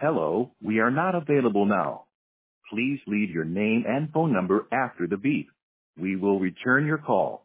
Hello, we are not available now. Please leave your name and phone number after the beep. We will return your call.